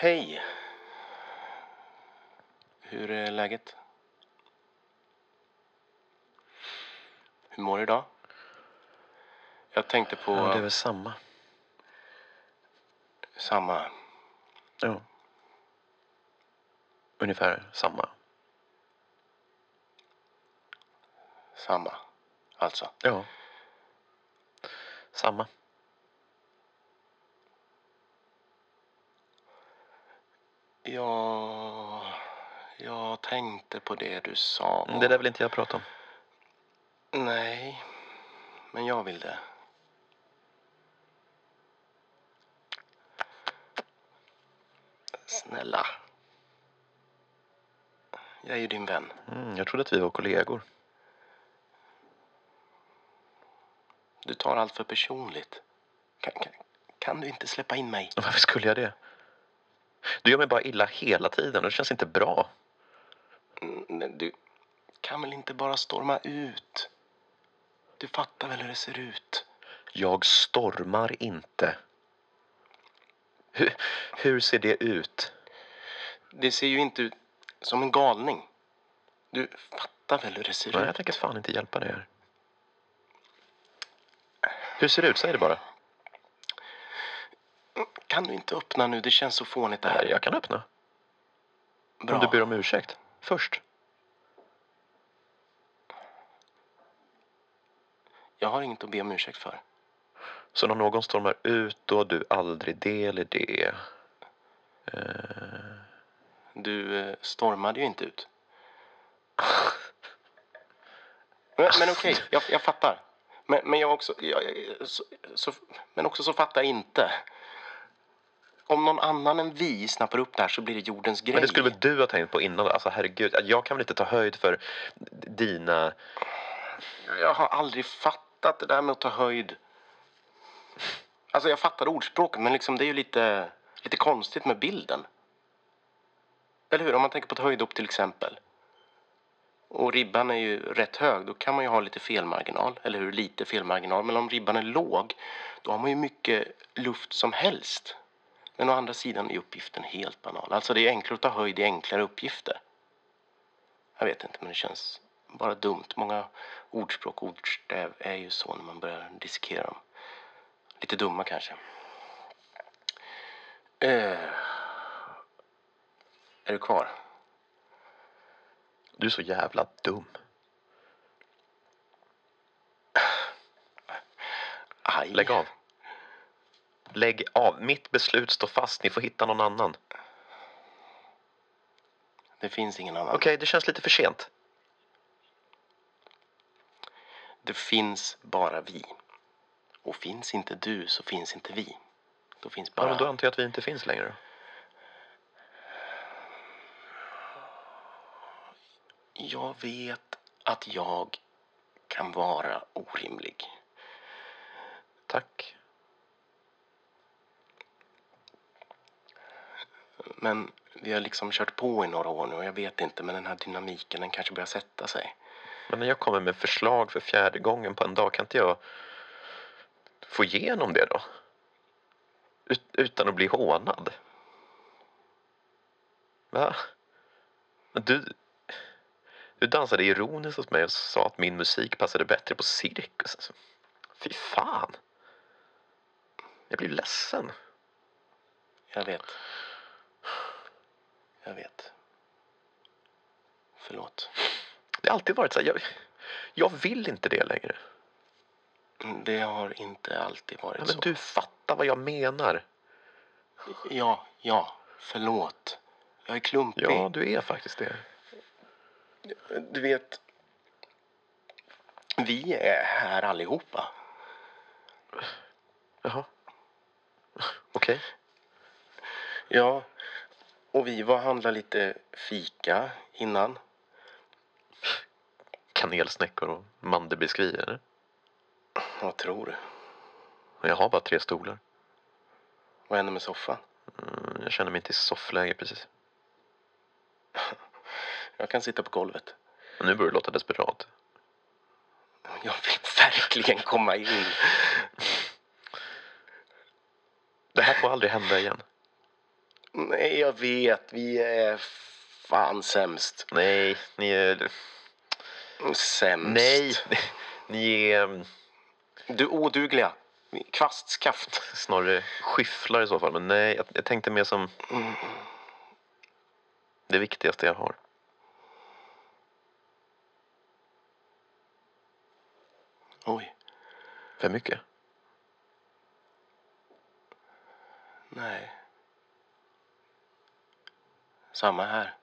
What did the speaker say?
Hej. Hur är läget? Hur mår du idag? Jag tänkte på... Ja, det är väl samma. Samma. Ja. Ungefär samma. Samma. Alltså. Ja. Samma. Ja... Jag tänkte på det du sa. Det där vill inte jag prata om. Nej. Men jag vill det. Snälla. Jag är ju din vän. Jag trodde att vi var kollegor. Du tar allt för personligt. Kan du inte släppa in mig? Varför skulle jag det? Du gör mig bara illa hela tiden och det känns inte bra. Du kan väl inte bara storma ut? Du fattar väl hur det ser ut? Jag stormar inte. Hur ser det ut? Det ser ju inte ut som en galning. Du fattar väl hur det ser Nej, ut? jag tänker fan inte hjälpa dig här. Hur ser det ut? Säg det bara. Kan du inte öppna nu? Det känns så fånigt det här. Nej, jag kan öppna. Bra. Om du ber om ursäkt. Först. Jag har inget att be om ursäkt för. Så när någon stormar ut då har du aldrig del i det. Du stormade ju inte ut. Men okej, jag fattar. Men jag också... men också så fattar jag inte. Om någon annan än vi snappar upp det här så blir det jordens grej. Men det skulle väl du ha tänkt på innan? Alltså herregud, jag kan väl inte ta höjd för dina... Jag har aldrig fattat det där med att ta höjd. Alltså jag fattar ordspråket, men liksom det är ju lite konstigt med bilden. Eller hur? Om man tänker på ett höjdhopp till exempel. Och ribban är ju rätt hög, då kan man ju ha lite felmarginal. Eller hur? Lite felmarginal. Men om ribban är låg, då har man ju mycket luft som helst. Men å andra sidan är uppgiften helt banal. Alltså det är enklare att ta höjd i enklare uppgifter. Jag vet inte, men det känns bara dumt. Många ordspråk och ordstäv är ju så när man börjar dissekera dem. Lite dumma kanske. Är du kvar? Du är så jävla dum. Aj. Lägg av. Lägg av. Mitt beslut står fast. Ni får hitta någon annan. Det finns ingen annan. Okej, det känns lite för sent. Det finns bara vi. Och finns inte du så finns inte vi. Då finns bara... Ja, men då antar jag att vi inte finns längre. Jag vet att jag kan vara orimlig. Tack. Men vi har liksom kört på i några år nu och jag vet inte, men den här dynamiken den kanske börjar sätta sig. Men när jag kommer med förslag för 4:e gången på en dag, kan inte jag få igenom det då? Utan att bli hånad. Va? Du dansade ironiskt hos mig och sa att min musik passade bättre på cirkus. Alltså. Fy fan. Jag blir ledsen. Jag vet. Förlåt. Det har alltid varit så här, jag vill inte det längre. Det har inte alltid varit Ja, så. men du fattar vad jag menar. Ja, förlåt. Jag är klumpig. Ja, du är faktiskt det. Du vet, vi är här allihopa. Jaha. Okej. Ja, och vi var handla lite fika innan. Kanelsnäckor och mandelbiskvier. Vad tror du? Och jag har bara 3 stolar. Vad händer med soffan? Jag känner mig inte i soffläge precis. Jag kan sitta på golvet. Men nu börjar du låta desperat. Jag vill verkligen komma in. Det här får aldrig hända igen. Nej, jag vet. Vi är fan sämst. Nej, ni är... Sämst. Nej, ni är Du odugliga. Kvastskaft. snarare skyfflar i så fall. Men nej, jag tänkte mer som det viktigaste jag har. Oj. För mycket? Nej. Samma här.